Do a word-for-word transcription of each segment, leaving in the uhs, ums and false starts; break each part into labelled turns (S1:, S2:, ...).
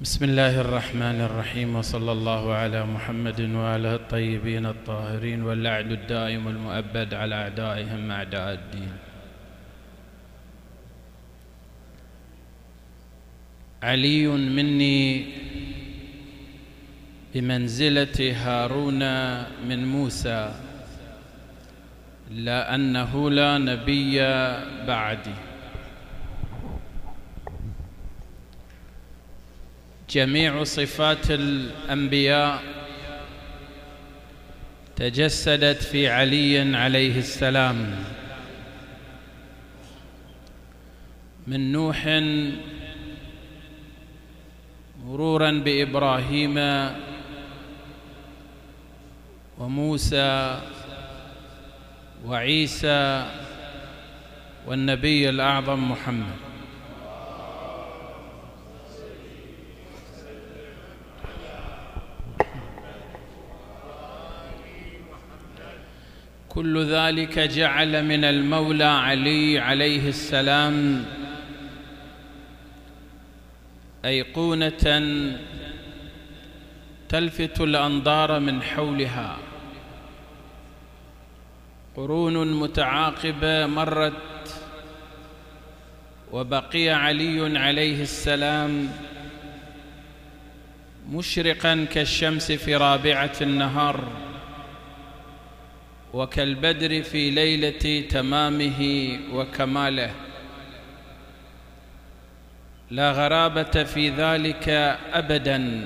S1: بسم الله الرحمن الرحيم، وصلى الله على محمد وآله الطيبين الطاهرين، واللعن الدائم المؤبد على أعدائهم أعداء الدين. علي مني بمنزلة هارون من موسى، إلا أنه لا نبي بعدي. جميع صفات الأنبياء تجسدت في علي عليه السلام، من نوح مرورا بإبراهيم وموسى وعيسى والنبي الأعظم محمد. كل ذلك جعل من المولى علي عليه السلام أيقونة تلفت الأنظار من حولها. قرون متعاقبة مرت، وبقي علي عليه السلام مشرقاً كالشمس في رابعة النهار، وكالبدر في ليلة تمامه وكماله. لا غرابة في ذلك أبداً،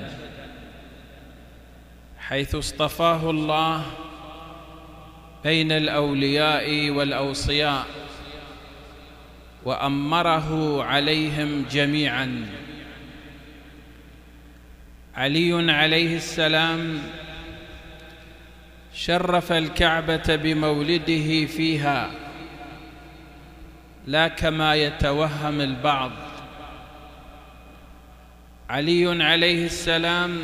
S1: حيث اصطفاه الله بين الأولياء والأوصياء وأمره عليهم جميعاً. علي عليه السلام شرف الكعبة بمولده فيها، لا كما يتوهم البعض. علي عليه السلام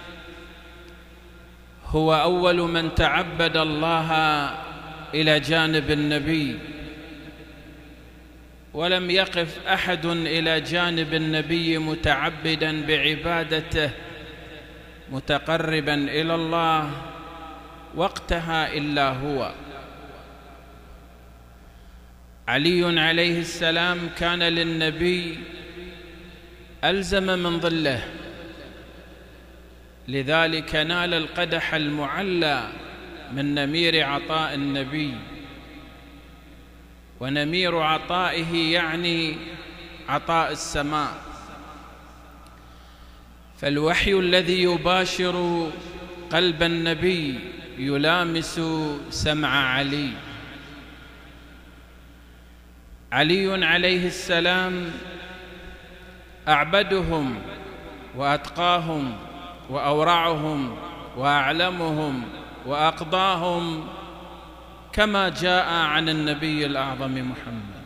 S1: هو أول من تعبد الله إلى جانب النبي، ولم يقف أحد إلى جانب النبي متعبدا بعبادته متقربا إلى الله وقتها إلا هو. علي عليه السلام كان للنبي ألزم من ظله، لذلك نال القدح المعلى من نمير عطاء النبي. ونمير عطائه يعني عطاء السماء، فالوحي الذي يباشر قلب النبي يلامس سمع علي. علي عليه السلام أعبدهم وأتقاهم وأورعهم وأعلمهم وأقضاهم، كما جاء عن النبي الأعظم محمد.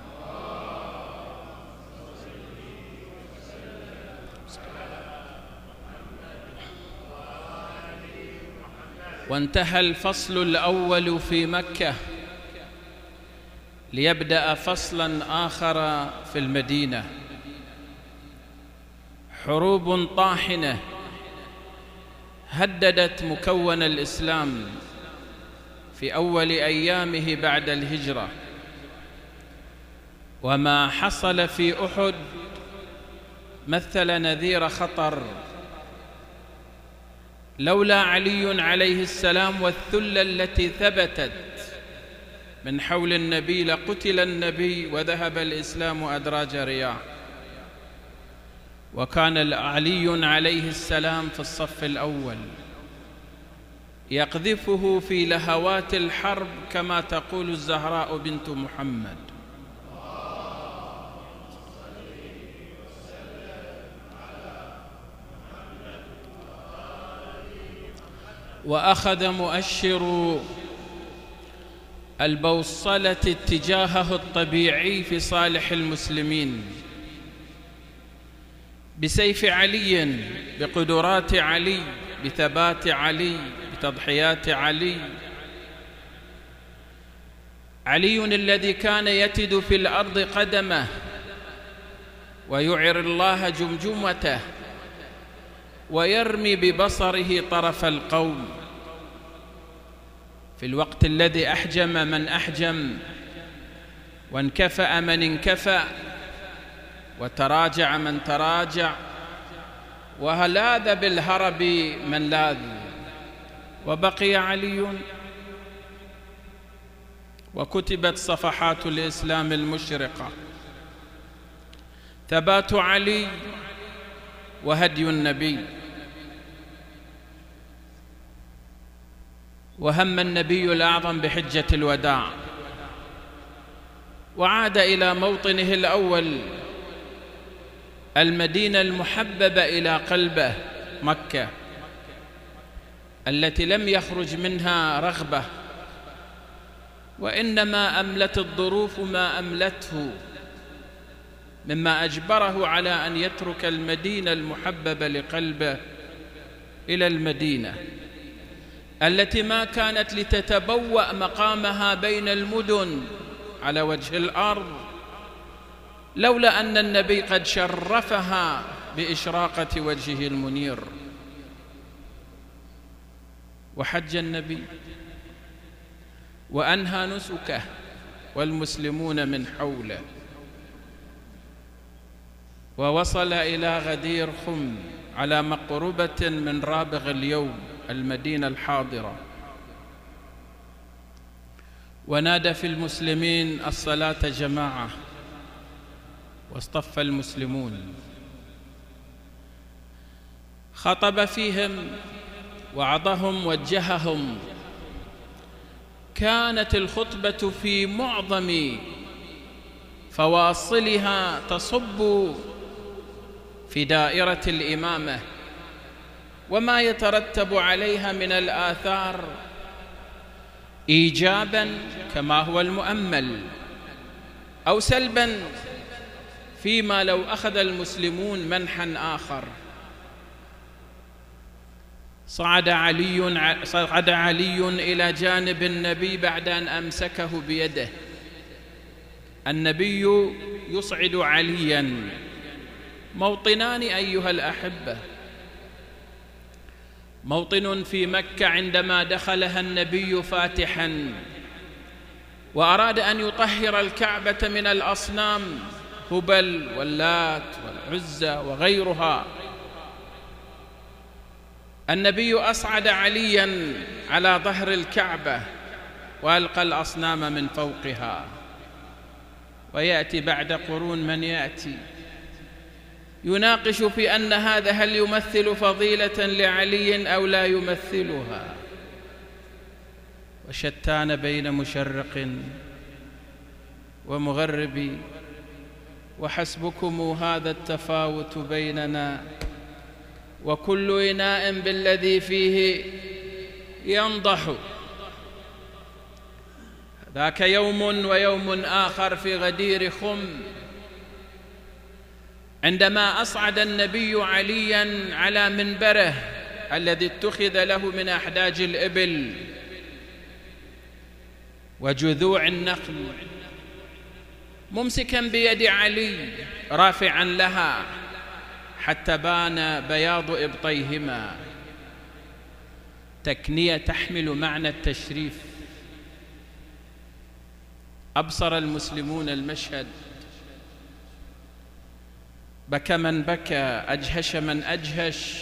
S1: وانتهى الفصل الأول في مكة، ليبدأ فصلاً آخر في المدينة. حروب طاحنة هددت مكون الإسلام في أول أيامه بعد الهجرة، وما حصل في أحد مثل نذير خطر. لولا علي عليه السلام والثلة التي ثبتت من حول النبي لقتل النبي وذهب الإسلام أدراج رياح. وكان علي عليه السلام في الصف الأول يقذفه في لهوات الحرب، كما تقول الزهراء بنت محمد. وأخذ مؤشر البوصلة اتجاهه الطبيعي في صالح المسلمين، بسيف علي، بقدرات علي، بثبات علي، بتضحيات علي. علي الذي كان يتد في الأرض قدمه ويعر الله جمجمته ويرمي ببصره طرف القوم في الوقت الذي أحجم من أحجم وانكفأ من انكفأ وتراجع من تراجع ولاذ بالهرب من لاذ، وبقي علي وكتبت صفحات الإسلام المشرقة. ثبات علي وهدي النبي. وهم النبي الأعظم بحجة الوداع وعاد إلى موطنه الأول، المدينة المحببة إلى قلبه، مكة التي لم يخرج منها رغبة، وإنما أملت الظروف ما أملته مما أجبره على أن يترك المدينة المحببة لقلبه إلى المدينة التي ما كانت لتتبوأ مقامها بين المدن على وجه الأرض لولا أن النبي قد شرفها بإشراقة وجهه المنير. وحج النبي وأنهى نسكه والمسلمون من حوله، ووصل إلى غدير خم على مقربة من رابغ اليوم المدينة الحاضرة، ونادى في المسلمين الصلاة جماعة، واصطف المسلمون، خطب فيهم وعظهم وجههم. كانت الخطبة في معظم فواصلها تصب في دائرة الإمامة وما يترتب عليها من الآثار إيجاباً كما هو المؤمل، أو سلباً فيما لو أخذ المسلمون منحاً آخر. صعد علي صعد علي إلى جانب النبي بعد أن أمسكه بيده. النبي يصعد علياً. موطنان أيها الأحبة: موطن في مكة عندما دخلها النبي فاتحاً وأراد أن يطهر الكعبة من الأصنام، هبل واللات والعزى وغيرها. النبي أصعد علياً على ظهر الكعبة وألقى الأصنام من فوقها. ويأتي بعد قرون من يأتي يناقش في أن هذا هل يمثل فضيلة لعلي أو لا يمثلها، وشتان بين مشرق ومغرب، وحسبكم هذا التفاوت بيننا، وكل إناء بالذي فيه ينضح. ذاك يوم ويوم آخر في غدير خم عندما أصعد النبي علياً على منبره الذي اتخذ له من أحداج الإبل وجذوع النخل، ممسكاً بيد علي رافعاً لها حتى بان بياض إبطيهما، تكنية تحمل معنى التشريف. أبصر المسلمون المشهد، بكى من بكى، أجهش من أجهش.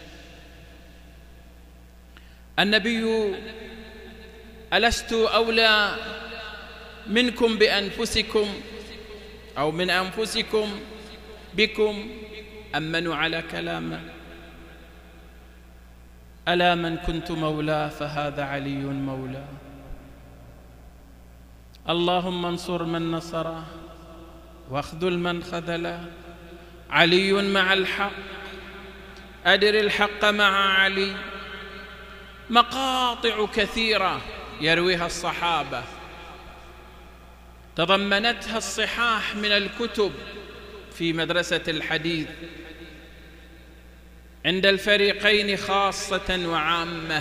S1: النبي: ألست أولى منكم بأنفسكم أو من أنفسكم بكم؟ أمنوا على كلامه. ألا من كنت مولاه فهذا علي مولاه. اللهم انصر من نصره واخذل من خذله. علي مع الحق، أدر الحق مع علي. مقاطع كثيرة يرويها الصحابة تضمنتها الصحاح من الكتب في مدرسة الحديث عند الفريقين خاصة وعامة،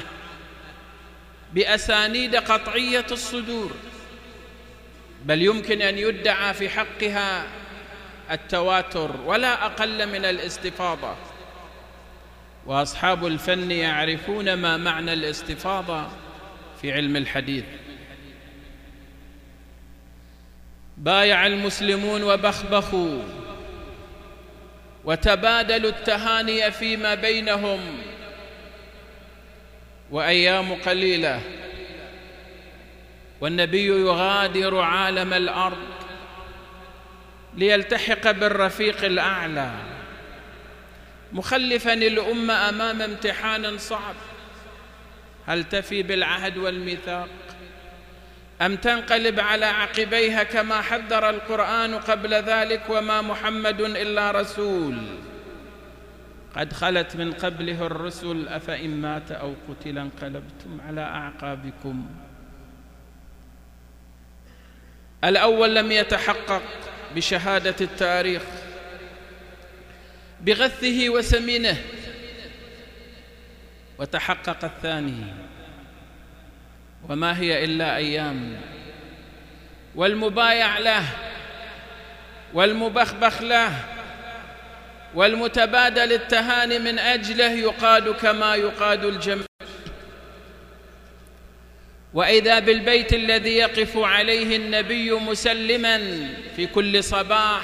S1: بأسانيد قطعية الصدور، بل يمكن أن يدعى في حقها التواتر ولا أقل من الاستفاضة. وأصحاب الفن يعرفون ما معنى الاستفاضة في علم الحديث. بايع المسلمون وبخبخوا وتبادلوا التهاني فيما بينهم، وأيام قليلة والنبي يغادر عالم الأرض ليلتحق بالرفيق الأعلى، مخلفا الأمة أمام امتحان صعب: هل تفي بالعهد والميثاق أم تنقلب على عقبيها كما حذر القرآن قبل ذلك؟ وما محمد إلا رسول قد خلت من قبله الرسل أفإن مات أو قتل انقلبتم على أعقابكم. الأول لم يتحقق بشهادة التاريخ بغثه وسمينه، وتحقق الثاني، وما هي إلا أيام، والمبايع له والمبخبخ له والمتبادل التهاني من أجله يقاد كما يقاد الجمل. وإذا بالبيت الذي يقف عليه النبي مسلما في كل صباح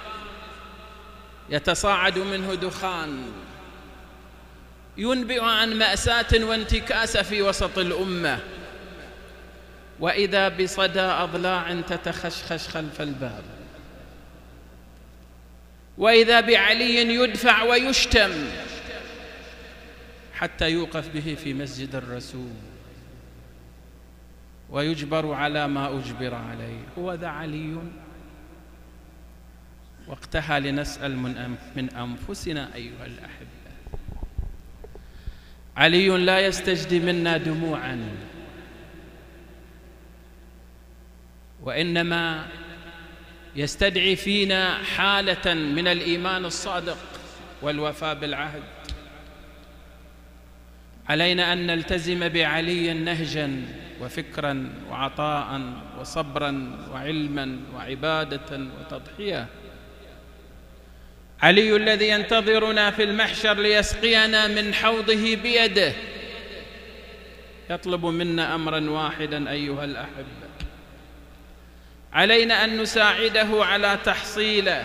S1: يتصاعد منه دخان ينبئ عن مأساة وانتكاس في وسط الأمة، وإذا بصدى أضلاع تتخشخش خلف الباب، وإذا بعلي يدفع ويشتم حتى يوقف به في مسجد الرسول ويجبر على ما أجبر عليه. هو ذا علي؟ وقتها لنسأل من أنفسنا أيها الأحبة. علي لا يستجدي منا دموعا، وإنما يستدعي فينا حالة من الإيمان الصادق والوفاء بالعهد. علينا أن نلتزم بعلي نهجا وفكرا وعطاء وصبرا وعلما وعبادة وتضحية. علي الذي ينتظرنا في المحشر ليسقينا من حوضه بيده يطلب منا أمرا واحدا أيها الأحبة: علينا أن نساعده على تحصيل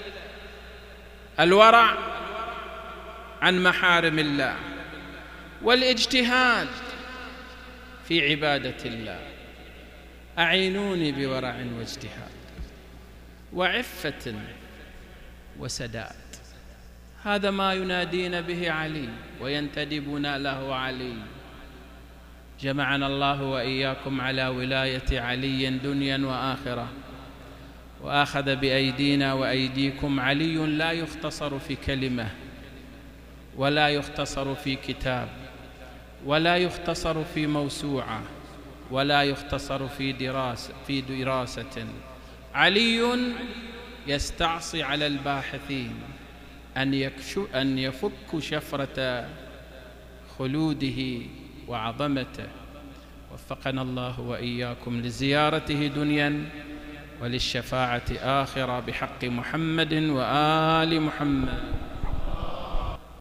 S1: الورع عن محارم الله والاجتهاد في عبادة الله. أعينوني بورع واجتهاد وعفة وسداد. هذا ما ينادينا به علي وينتدبنا له علي. جمعنا الله وإياكم على ولاية علي دنيا وآخرة، وآخذ بأيدينا وأيديكم. علي لا يختصر في كلمة، ولا يختصر في كتاب، ولا يختصر في موسوعة، ولا يختصر في دراسة في دراسة. علي يستعصي على الباحثين أن أن يفك شفرة خلوده وعظمته. وفقنا الله وإياكم لزيارته دنيا وللشفاعة آخرة بحق محمد وآل محمد.